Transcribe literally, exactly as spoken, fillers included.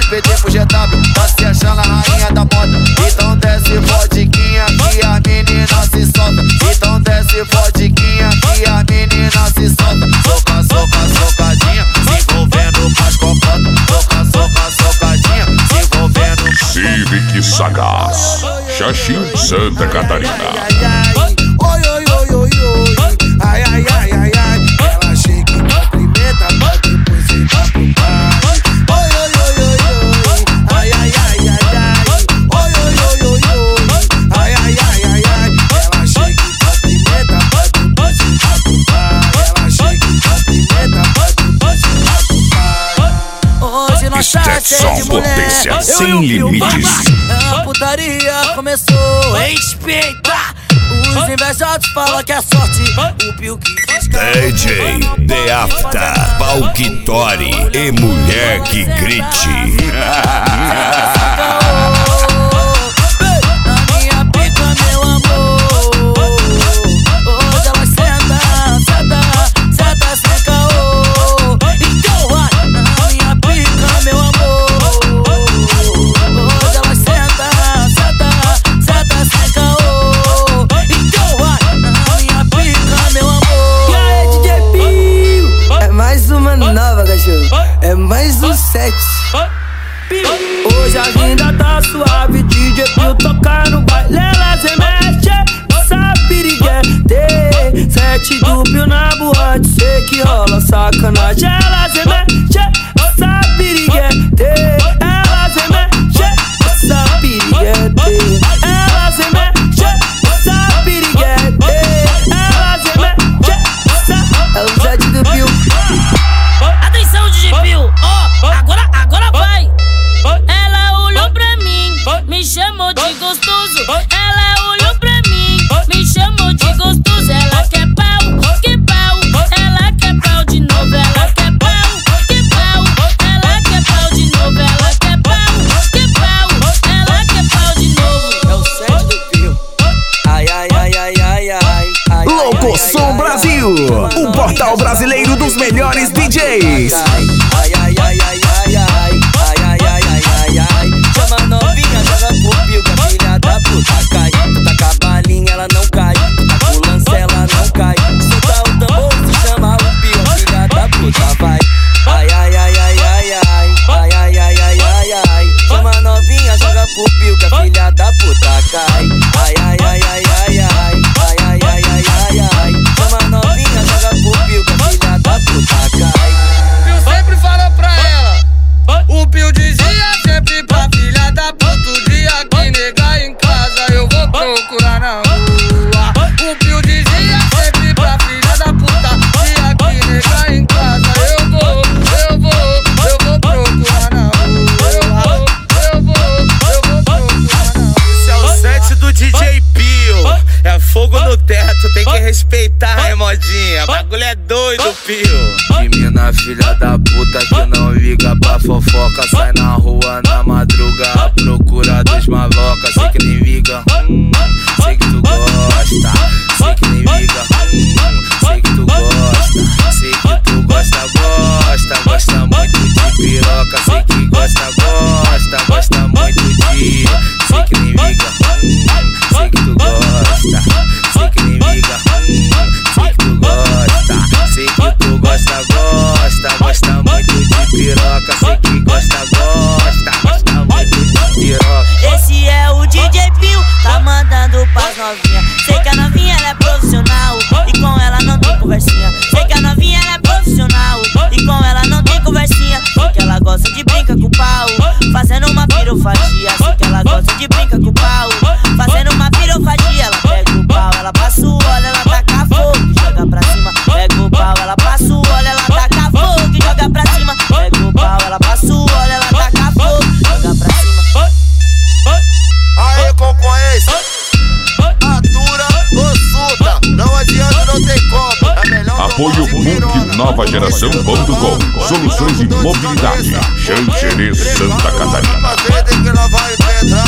P D pro G W, tá se achando a rainha da moda. Então desce vodquinha que a menina se solta. Então desce vodquinha que a menina se solta. Soca, soca, socadinha, se envolvendo com as cocotas. Soca, soca, socadinha, se envolvendo. Civic Sagaz, Xaxim, Santa Catarina. Oi, oi, oi, oi, oi. Ai, ai, ai, ai, ai. Ela chega e cumprimenta pra depois sentar pro pai. Oi, oi, oi, oi, oi. Ai, ai, ai, ai, ai. Oi, oi, oi, oi, oi. Ai, ai, ai, ai, ai. Ela chega e cumprimenta pra depois sentar pro pai. Ela chega e cumprimenta pra depois sentar pro pai. Hoje nós tá cheio de mulher. Potência sem limites. A putaria começou, respeita. Os invejosos falam que é sorte. O Pio que diz que D J The After, Palquitori e mulher que grite. Na minha pica, meu amor. Hoje elas sentam, sentam, sentam sem caô. Então vai, na minha pica, meu amor. Hoje elas sentam, sentam, sentam sem caô. Então vai, na minha pica, meu amor. E aí, D J Pio? É mais uma nova, cachorro. É mais um set. Hoje a vida tá suave, D J Pio tocar no baile, ela se mexe, essa piriguete. Sete duplo na boate, sei que rola sacanagem. Ela se mexe, essa piriguete. Ela se mexe, essa piriguete. Ela se mexe, essa piriguete. Ela se mexe, essa... É o sete do Pio. Atenção, D J Pio, ó, oh, agora, agora vai. Ela olhou pra mim, me chamou de gostoso. Ela olhou pra mim, me chamou de gostoso. Ela quer pau, que pau. Ela quer pau de novo. Ela quer pau, que pau. Ela quer pau de novo. Ela quer pau, que pau. Ela quer pau de novo. É o sete do Pio. Ai, ai, ai, ai, ai, ai, ai. Louco Som Brasil, o portal brasileiro dos melhores D Js. Ai, ai, ai, ai, ai, ai, ai, ai, ai, ai, ai, ai. Chama a novinha, joga pro Pio, que a filha da puta cai. Tu tá com a balinha, ela não cai. Tu tá com o lance, ela não cai. Solta o tambor, se chama o Pio, a filha da puta vai. Ai, ai, ai, ai, ai, ai, ai, ai, ai, ai, ai, ai. Chama a novinha, joga pro Pio, que a filha da puta cai. Ai, ai, ai, ai, ai, ai, ai, ai, ai, ai, ai, ai. Chama a novinha, joga pro Pio, que a filha da puta cai. Pio sempre fala pra ela. O Pio dizia sempre pra filha da puta. O dia que negar em casa eu vou procurar na rua. O Pio dizia sempre pra filha da puta. Dia que negar em casa eu vou, eu vou, eu vou procurar na rua. Eu vou, eu vou, eu vou procurar na rua. Esse é o set do D J Pio. É fogo no teto, tem que respeitar, hein, modinha. Bagulho é doido, Pio. De mina filha da puta que não liga pra fofoca. Sai na rua na madruga à procura dos maloca. Sei que nem liga, hum, sei que tu gosta. Sei que nem liga, hum, sei que tu gosta. Sei que tu gosta, gosta. Gosta muito de piroca. Sei que gosta, gosta. Gosta muito de... Sei que nem liga, hum, sei que tu gosta. Sei que nem liga, hum, sei que tu gosta. Sei que tu gosta, gosta. Gosta muito de piroca. Sei que gosta, gosta. Gosta muito de piroca. Esse é o D J Pio, tá mandando pras novinha. Sei que a novinha ela é profissional e com ela não tem conversinha. Sei que a novinha ela é profissional e com ela não tem conversinha. Sei que ela gosta de brincar com o pau, fazendo uma pirofagia. Sei que ela gosta de brincar com o pau, fazendo uma pirofagia. Ela pega o pau, ela passa o óleo, ela taca fogo e joga pra cima. Pega o pau, ela passa o óleo, ela taca fogo e joga pra cima. Pega o pau, ela passa o óleo, ela taca fogo e joga pra cima. Aê, concorrência, atura ou suta, não adianta, não tem como. É melhor Apoio Multi Nova Geração ponto com. Soluções em mobilidade. Xanxerê, Santa Catarina. Tem que lavar e pedrar.